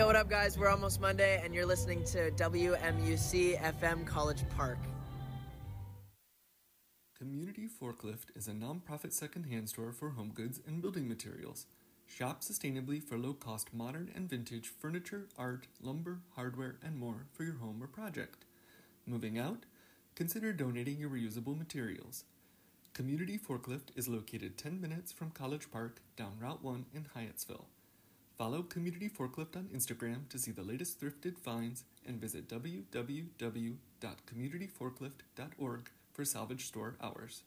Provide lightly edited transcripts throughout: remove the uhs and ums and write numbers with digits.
what up, guys? We're almost Monday, and you're listening to WMUC FM College Park. Community Forklift is a non-profit second-hand store for home goods and building materials. Shop sustainably for low-cost modern and vintage furniture, art, lumber, hardware, and more for your home or project. Moving out? Consider donating your reusable materials. Community Forklift is located 10 minutes from College Park down Route 1 in Hyattsville. Follow Community Forklift on Instagram to see the latest thrifted finds and visit www.communityforklift.org for salvage store hours.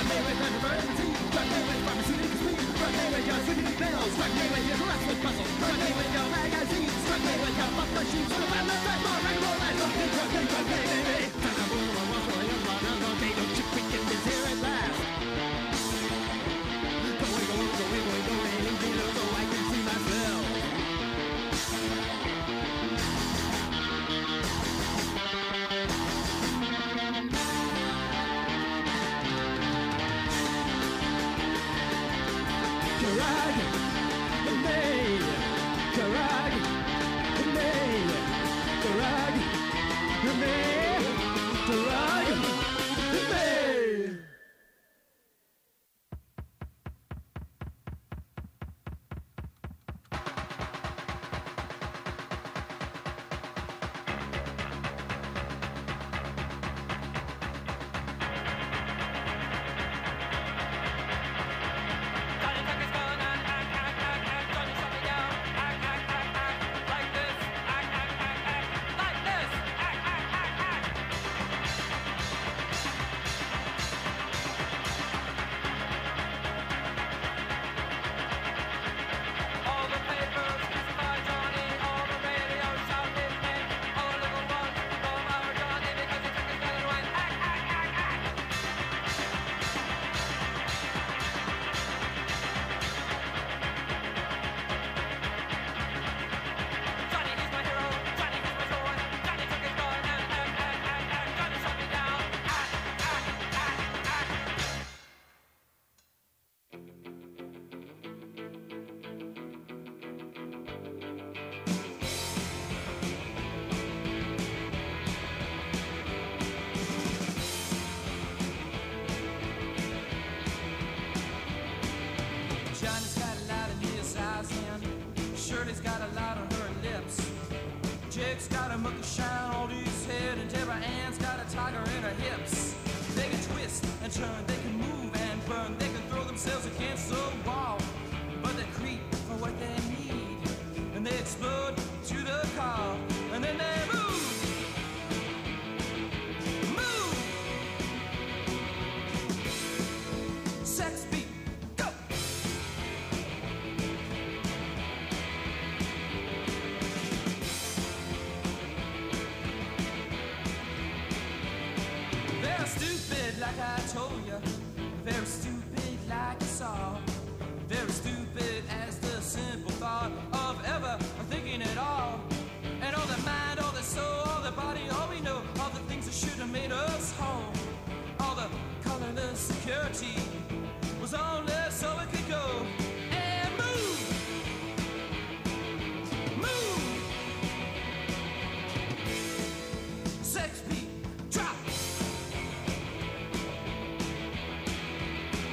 Jake's got a mucky shine on his head, and Deborah Ann's got a tiger in her hips. They can twist and turn, they can move and burn, they can throw themselves against the wall, but they creep for what they need, and they explode to the car, and then they move. Move! Sex beat, go! They're stupid like I told you, very stupid like you saw, very stupid as the simple thought of ever thinking at all. And all the mind, all the soul, all the body, all we know, all the things that should have made us whole, all the colorless security was only so it could go and move, move. Sex beat, drop.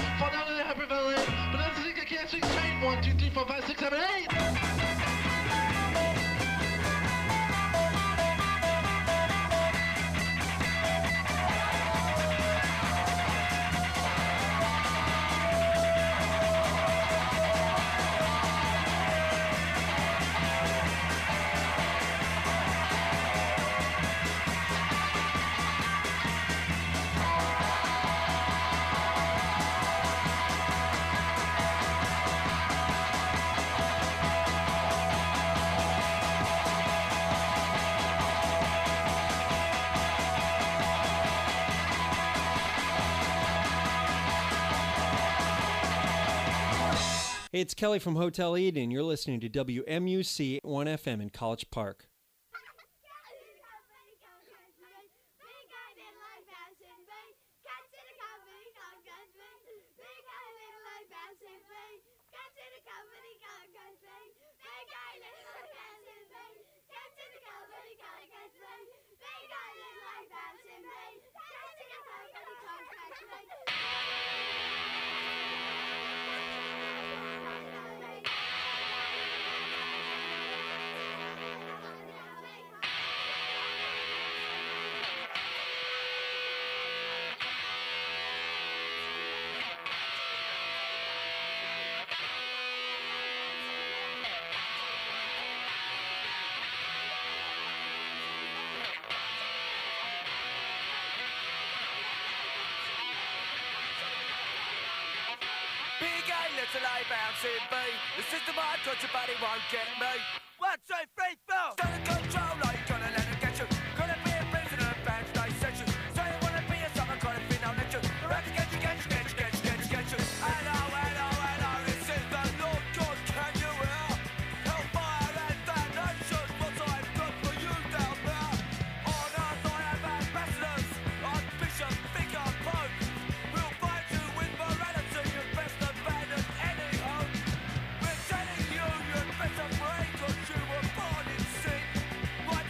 Fall down in the happy valley. But that's the thing I can't swing straight. 1, 2, 3, 4, 5, 6, 7, 8. Hey, it's Kelly from Hotel Eden. You're listening to WMUC 1FM in College Park. Little I bouncing B. The system I got your body won't get me. 1, 2, 3, 4. Stand in control, like you gonna let it get you. Gonna be a prisoner of band stage section. So you wanna be a summer kind of thing, I'll let you. The rest get you. Hello, this is the Lord God, can you hear? Hellfire and damnation, what I've got for you down there. On earth I have ambassadors, Archbishop, Vicar, Pope. We'll fight you with morality, you best abandon any hope. We're telling you, you better break, cause you were born in sin. Right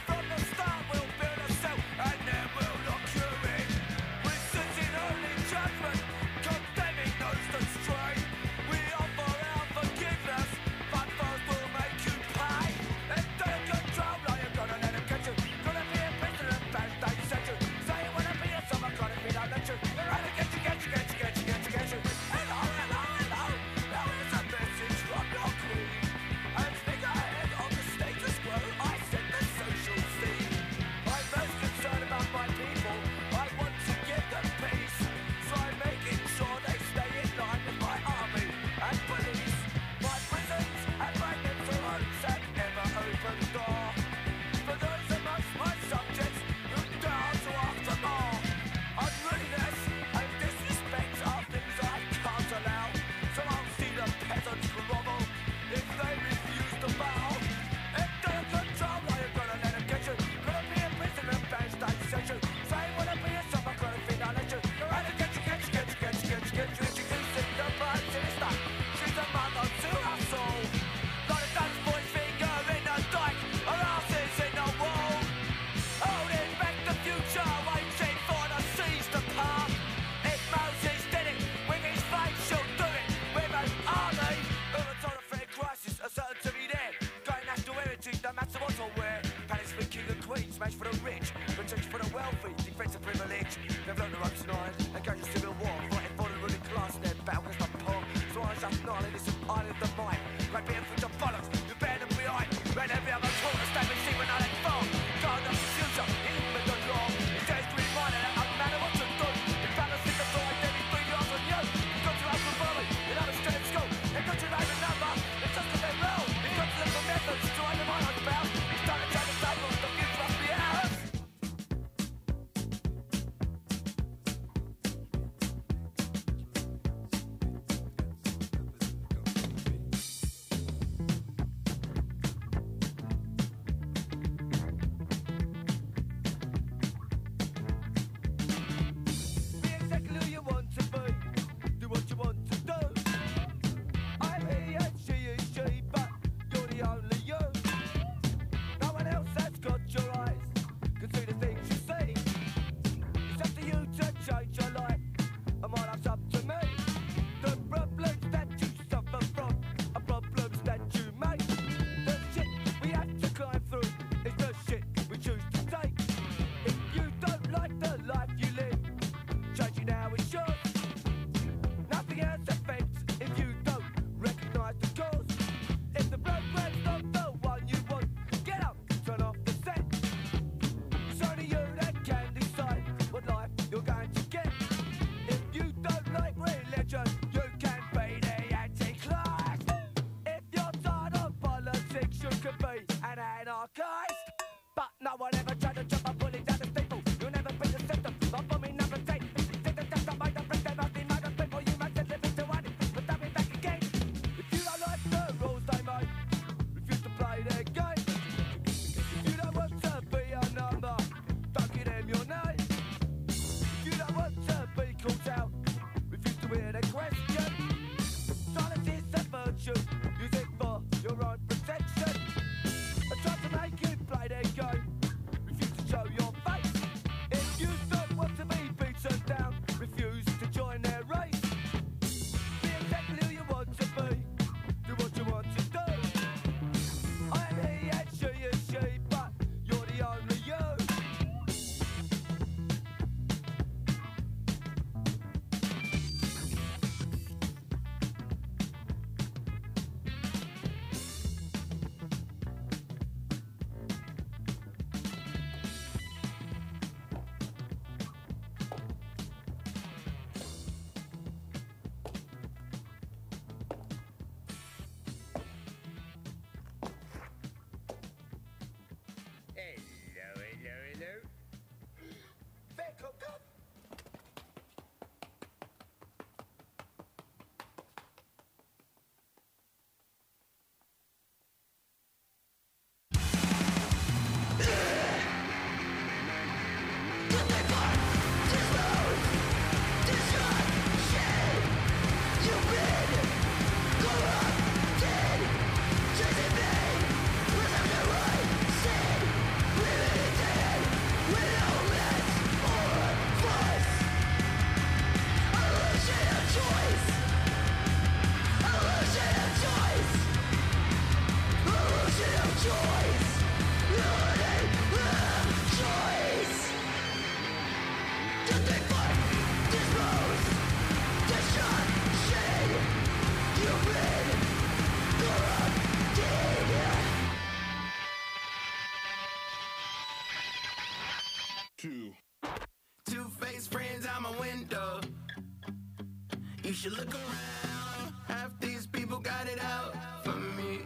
around. Half these people got it out for me.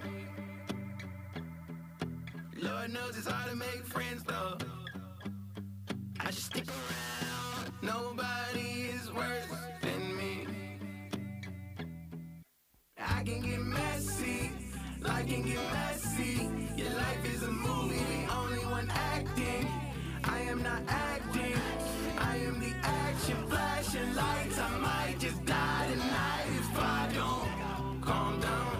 Lord knows it's hard to make friends though. I just stick around. Nobody is worse than me. I can get messy, life can get messy. Your life is a movie, the only one acting. I am not acting, I am the action. Flashing lights, I might just die tonight if I don't calm down.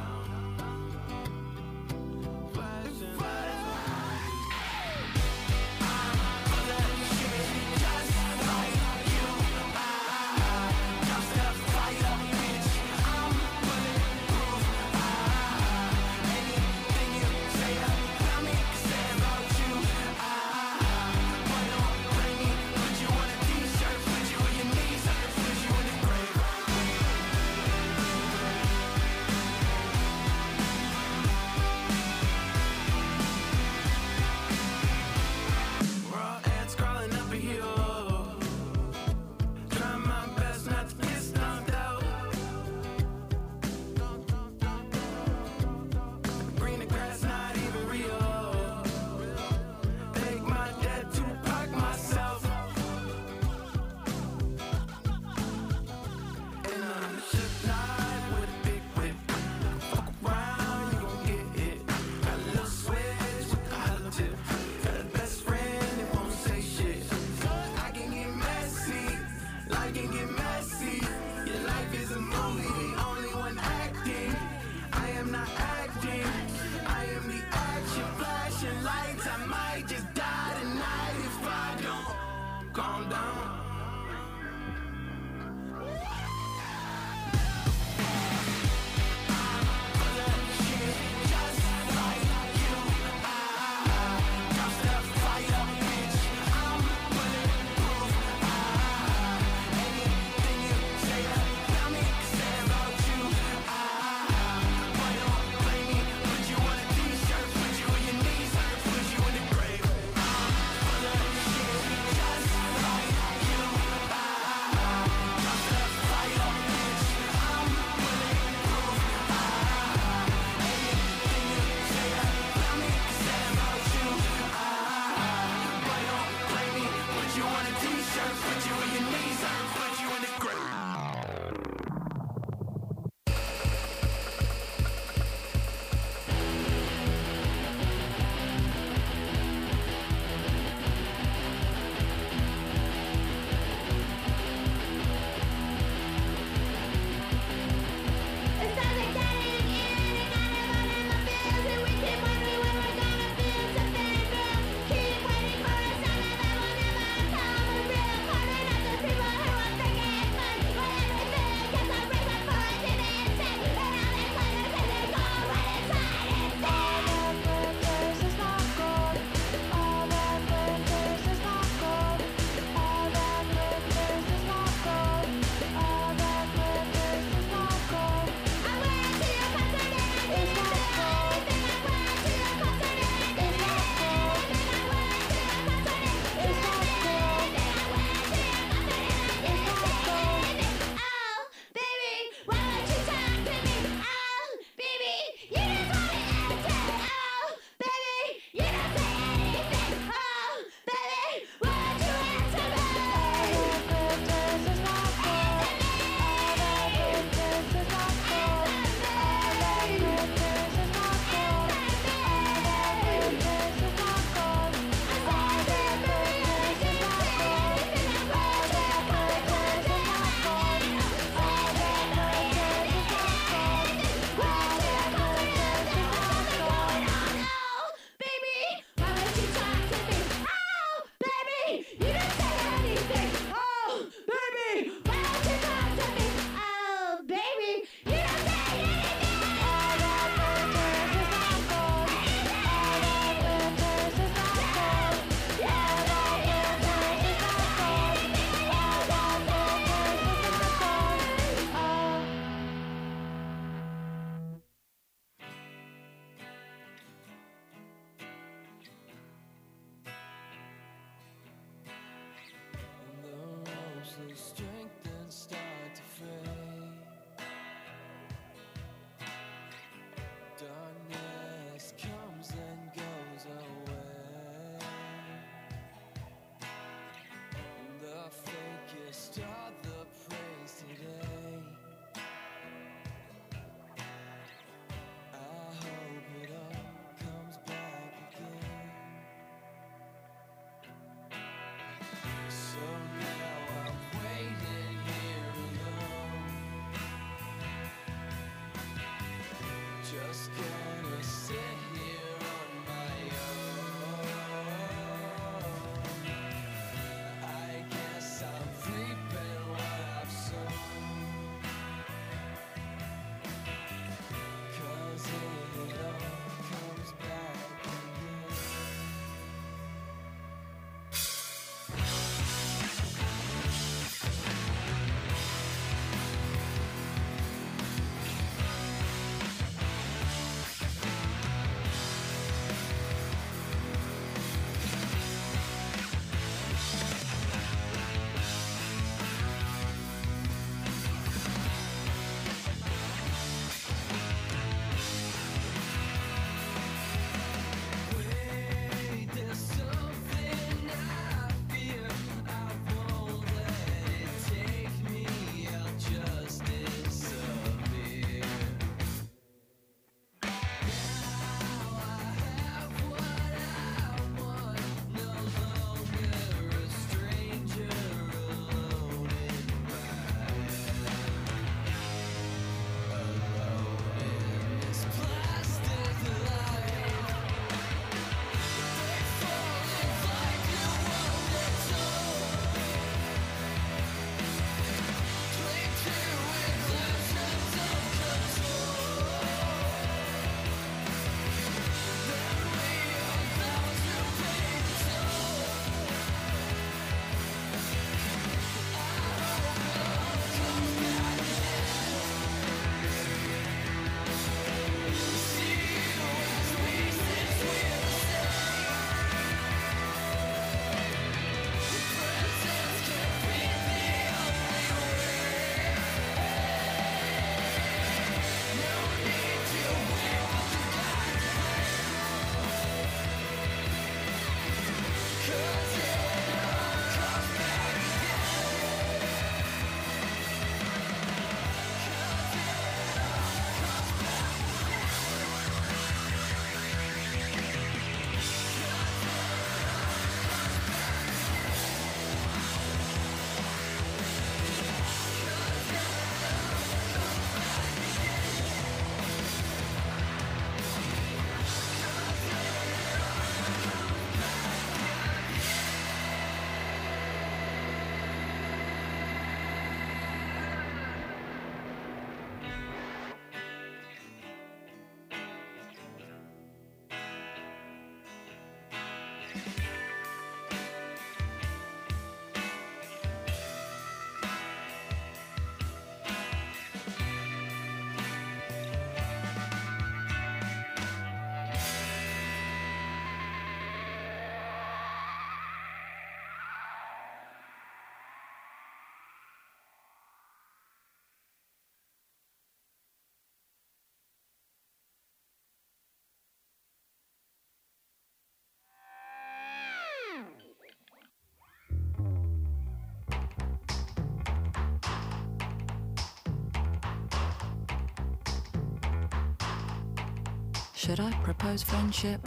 Should I propose friendship?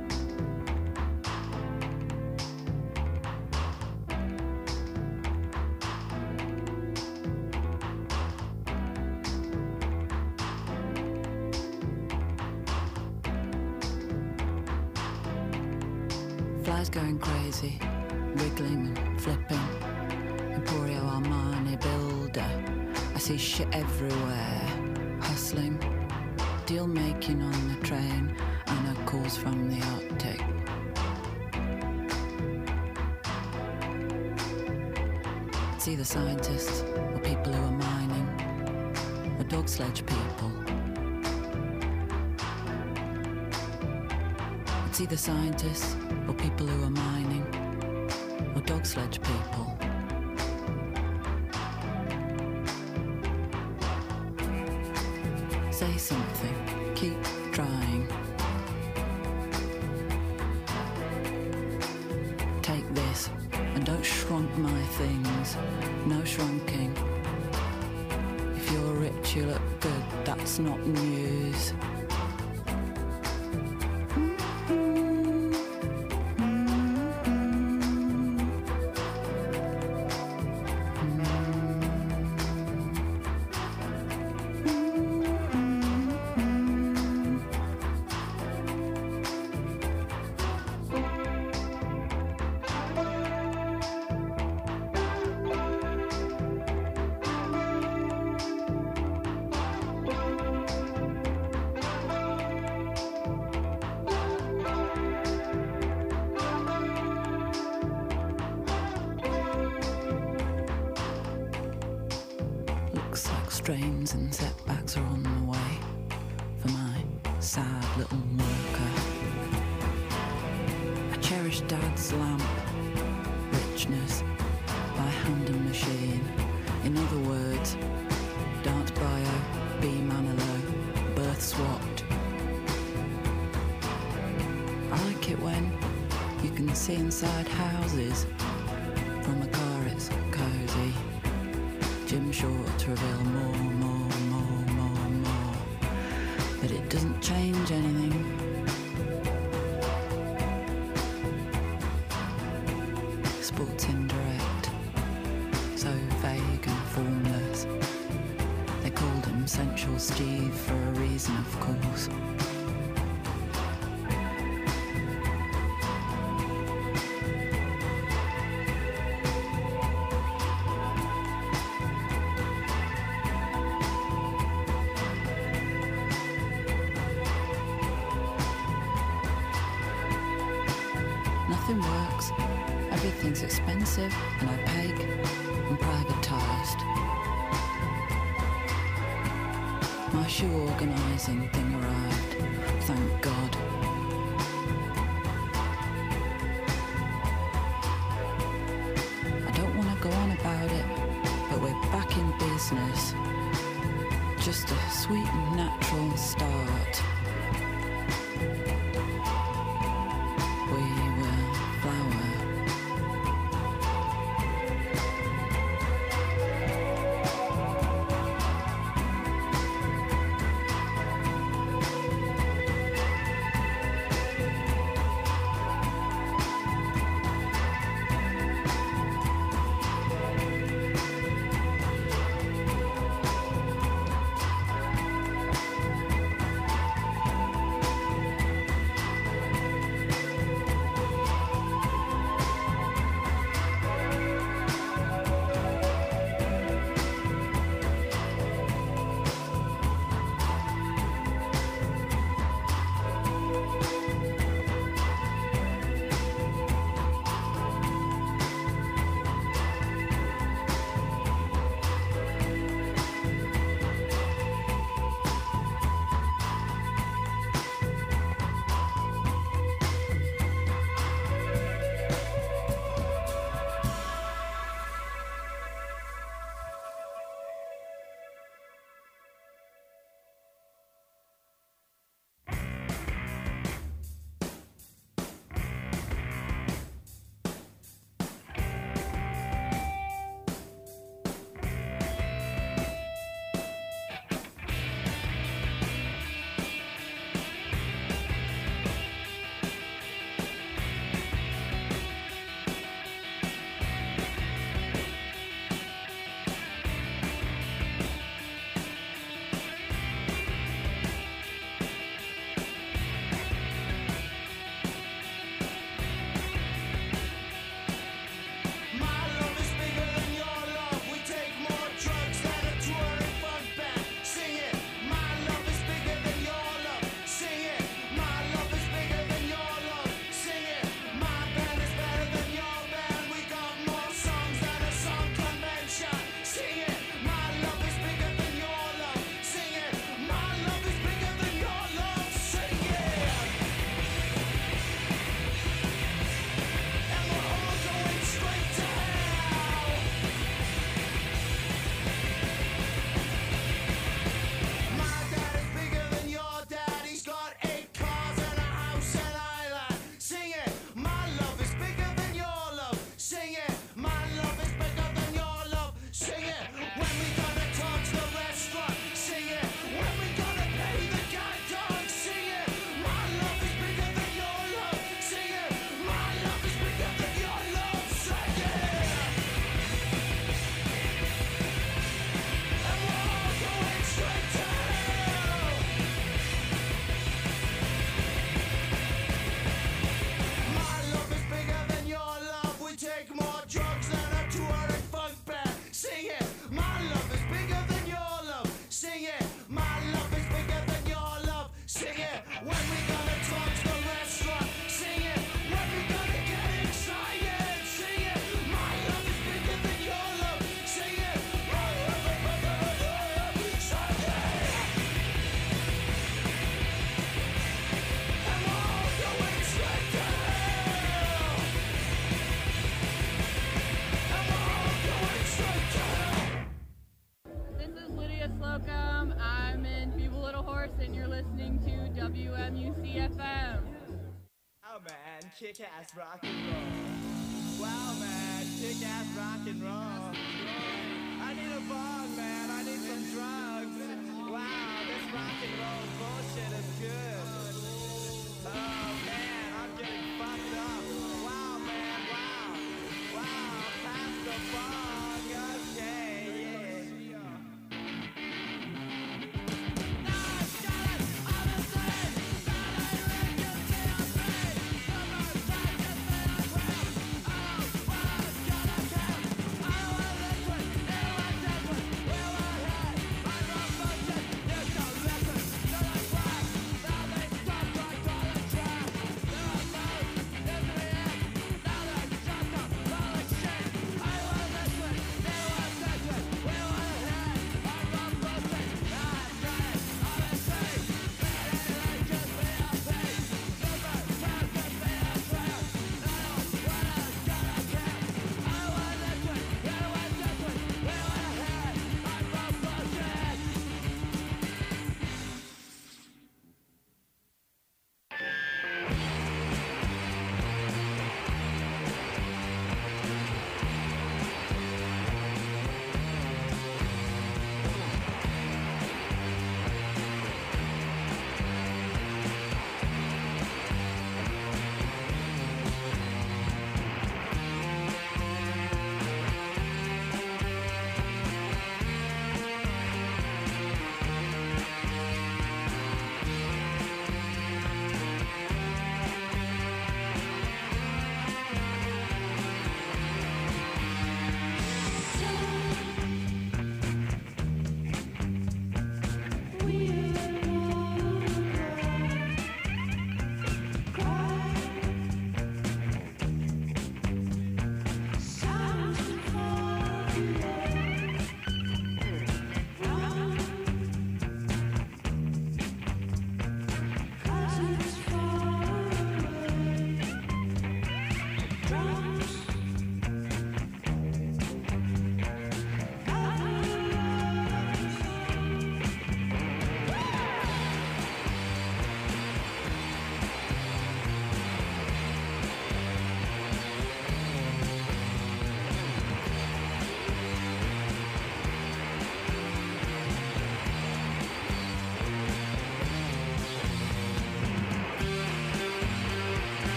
Flies going crazy, wiggling and flipping. Emporio Armani builder. I see shit everywhere, hustling. Deal making on the train, I know calls from the Arctic. It's either scientists or people who are mining, or dog sledge people. It's either scientists or people who are mining, or dog sledge people. Say something, keep trying. Take this, and don't shrunk my things. No shrunking. If you're rich, you look good, that's not news. Strains and setbacks are on the way for my sad little worker. I cherish Dad's lamp, richness by hand and machine. In other words, dance bio, B Manilow, birth swapped. I like it when you can see inside houses. From a car it's cozy. Jim Short to reveal more. But it doesn't change anything. Sports indirect, so vague and formless. They called him Sensual Steve for a reason, of course. Nothing works, everything's expensive and opaque and privatised. My shoe organising thing arrived, thank God. I don't want to go on about it, but we're back in business. Just a sweet and natural start. Force, and you're listening to WMUC FM. Wow, man, kick-ass rock and roll. Wow, man, kick-ass rock and roll. I need a bong, man. I need some drugs. Wow, this rock and roll bullshit is good. Oh, man, I'm getting fucked up. Wow, man, wow. Wow, pass the bong. Okay, yeah.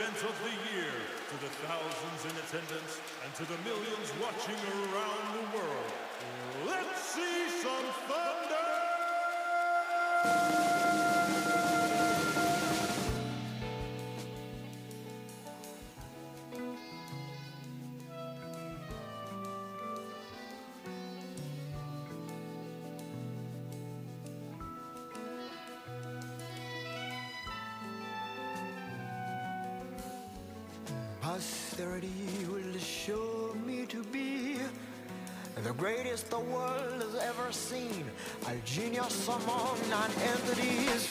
event of the year, to the thousands in attendance, and to the millions watching around the world. Let's see some thunder! Posterity will show me to be the greatest the world has ever seen, a genius among non-entities.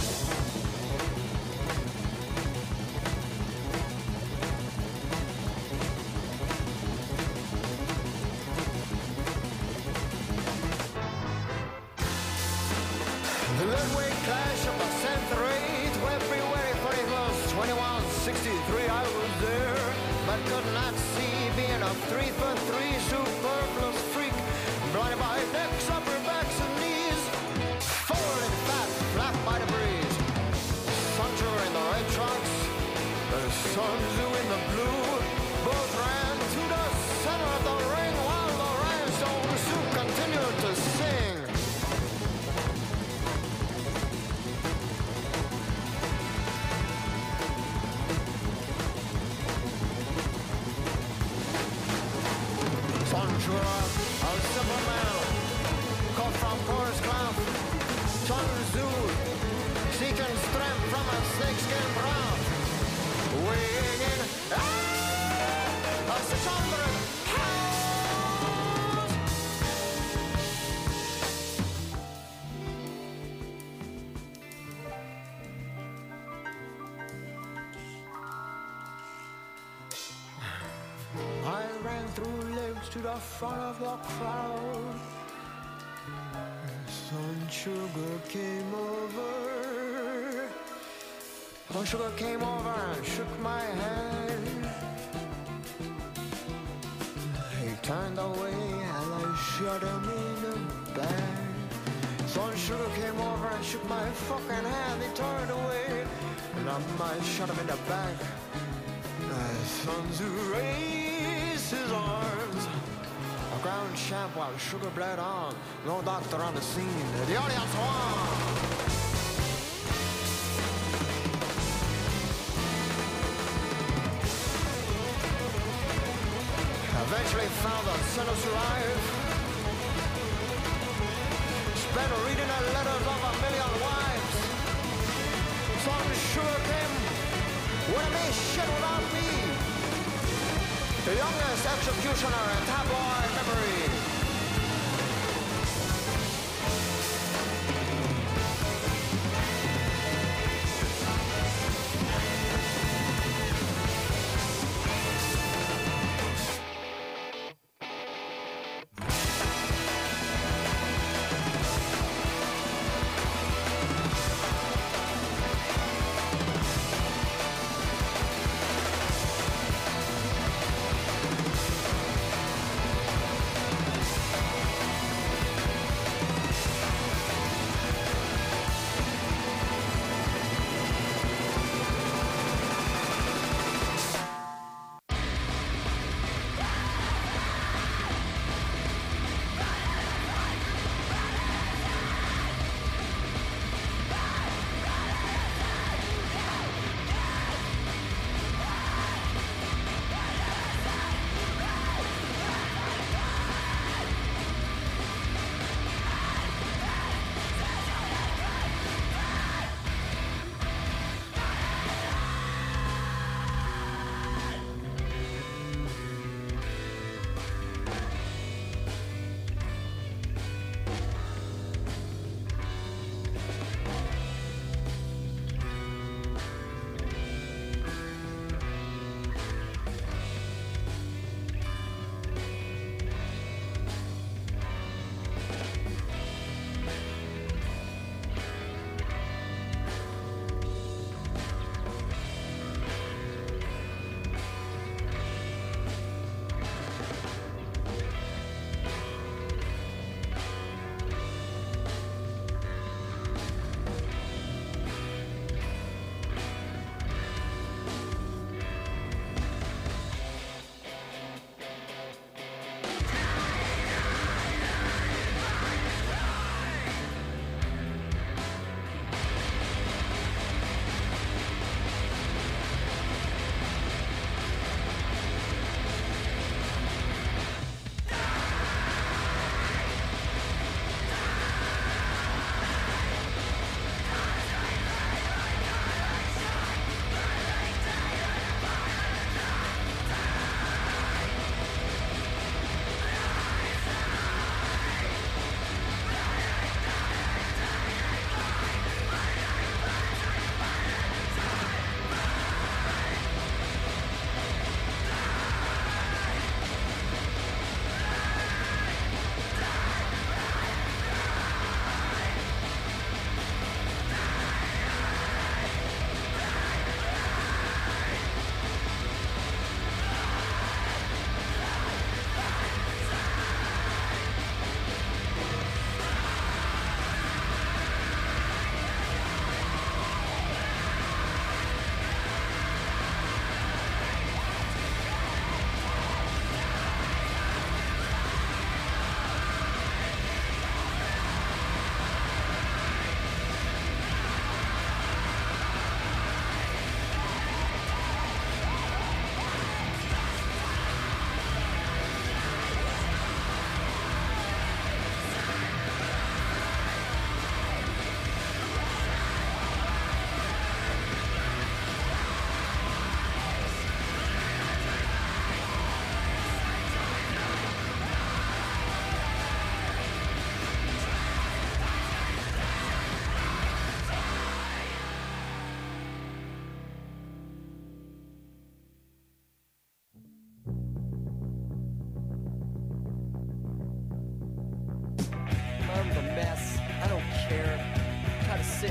The midway clash of the century, February 31st, 2163, I was there, but could not see, being a 3-foot-3 superfluous freak, blinded by necks, upper backs, and knees, forward and fat, flapped by the breeze. Sancho in the red trunks, the Sun Tzu in the blue, both ran to the center of the ring while the rhinestone suit continued to sing. A simple man, caught from Forest Cloud. Sun Tzu, seeking strength from a snakeskin brown. Weighing in, a 600 pounds. I ran through legs to the front of the crowd. Sun Sugar came over. Sun Sugar came over and shook my hand. He turned away and I shot him in the back. Sun Sugar came over and shook my fucking hand. He turned away and I shot him in the back. Sun Tzu raised his arms. A ground champ while Sugar bled on. No doctor on the scene. The audience won. Eventually found the Senate alive. Spent reading the letters of 1,000,000 wives. Sun Sugar came when it made shit without me. The youngest executioner in tabloid memory.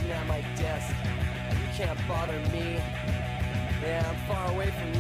sitting at my desk. You can't bother me. Yeah, I'm far away from